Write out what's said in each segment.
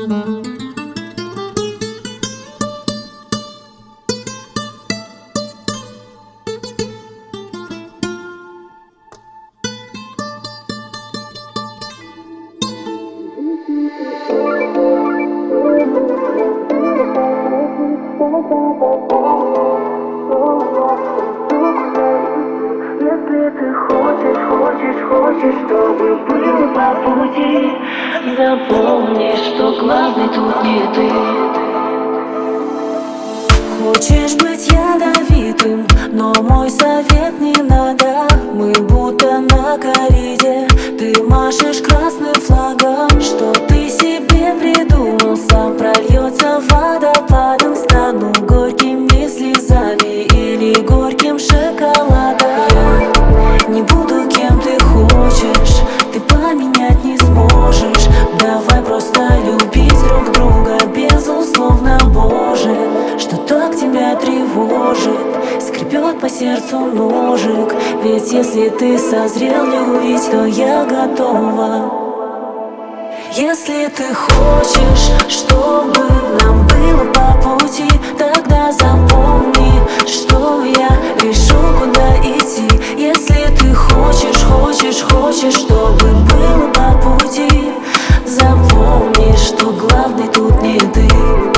Если ты хочешь, чтобы было по пути, запомни, что главный тут не ты. Хочешь быть ядовитым, но мой совет не надо. Мы будто на кориде, ты машешь красным флагом. Что ты себе придумал, сам прольется водопадом. Стану горькими слезами или горьким шоколадом. Я не буду кем ты хочешь, ты поменять не сможешь. Давай просто любить друг друга, безусловно, Боже. Что так тебя тревожит, скребет по сердцу ножик. Ведь если ты созрел любить, то я готова. Если ты хочешь, чтобы нам было по пути, тогда запомни, что я решу, куда идти. Если ты хочешь, чтобы было по пути, запомни, что главный тут не ты.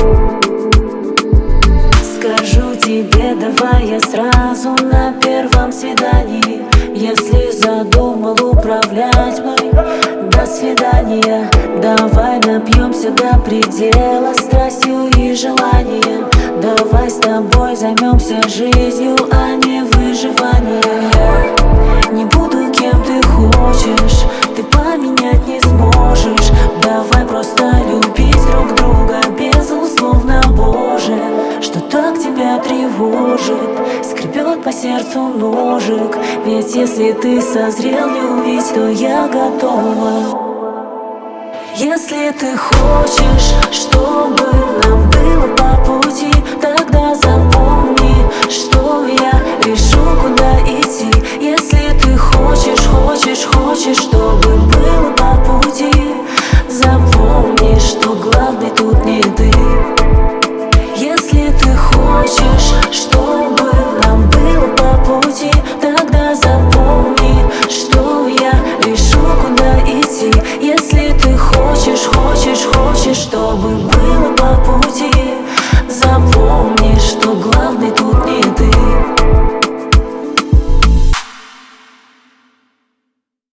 Скажу тебе, давай я сразу на первом свидании. Если задумал управлять мной, до свидания. Давай напьемся до предела страстью и желанием. Давай с тобой займемся жизнью, а не выживанием. Я не буду кем ты хочешь, ты поменять не сможешь. Давай просто любить друг друга, безусловно, Боже. Что так тебя тревожит, скребет по сердцу ножик. Ведь если ты созрел любить, то я готова. Если ты хочешь, чтобы нам было по пути, тогда запомни, что я решу, куда идти. Если